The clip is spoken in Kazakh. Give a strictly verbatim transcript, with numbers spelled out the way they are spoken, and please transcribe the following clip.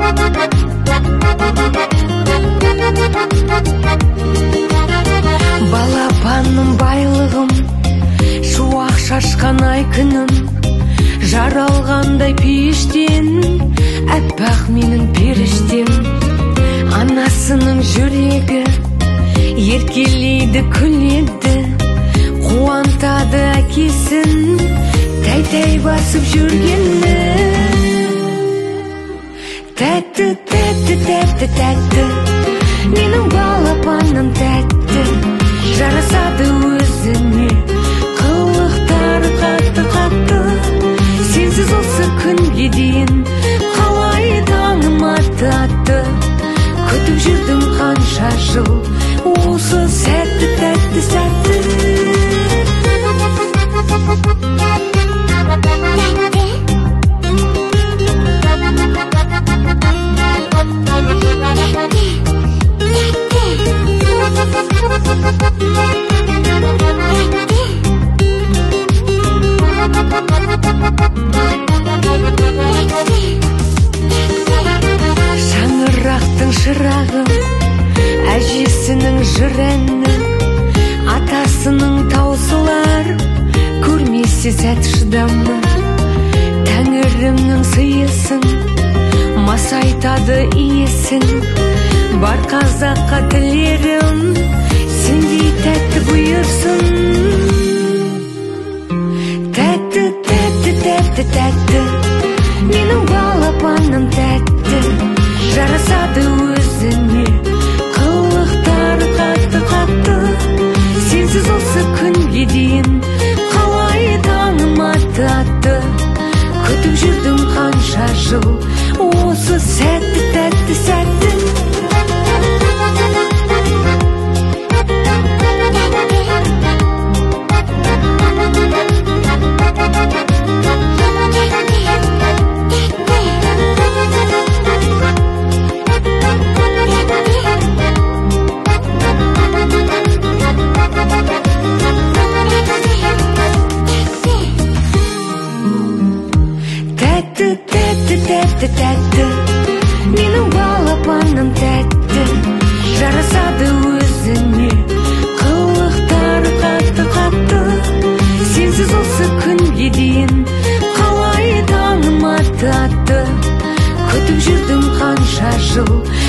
Балапаным байлығым, шуақ шашқан ай күнім, жаралғандай пештен, әппақ менің періштем. Анасының жүрегі еркелейді, күледі, қуантады әкесін, тәй-тәй басып жүргені. Тәтті, тәтті, тәтті, тәтті, менің балапаным тәтті, жарасады өзіне, қылықтары қатты-қатты. Сенсіз осы күнге дейін қалай таңым атты-атты, күтіп жүрдім қанша жыл осы сәтті, тәтті, сәтті. Шаңырақтың шырағы, әжесінің жыр әні, атасының таусылар, көрмесе сәт шыдамы. Тәңірімнің сыйысын, масайтады иесін, бар қазаққа тілерім, сендей тәтті бұйырсын. Тәтті, тәтті, тәтті, тәтті, менің балапаным тәтті, жарасады өзіне, қылықтары қатты-қатты. Сенсіз осы күнге дейін қалай таңым атты-атты, күтіп жүрдім қанша жыл осы сәтті, тәтті, сәтті. Тәтті, тәтті, тәтті, тәтті, менің балапаным тәтті, жарасады өзіне, қылықтары қатты-қатты. Сенсіз осы күнге дейін қалай таңым атты-атты, күтіп жүрдім қанша жыл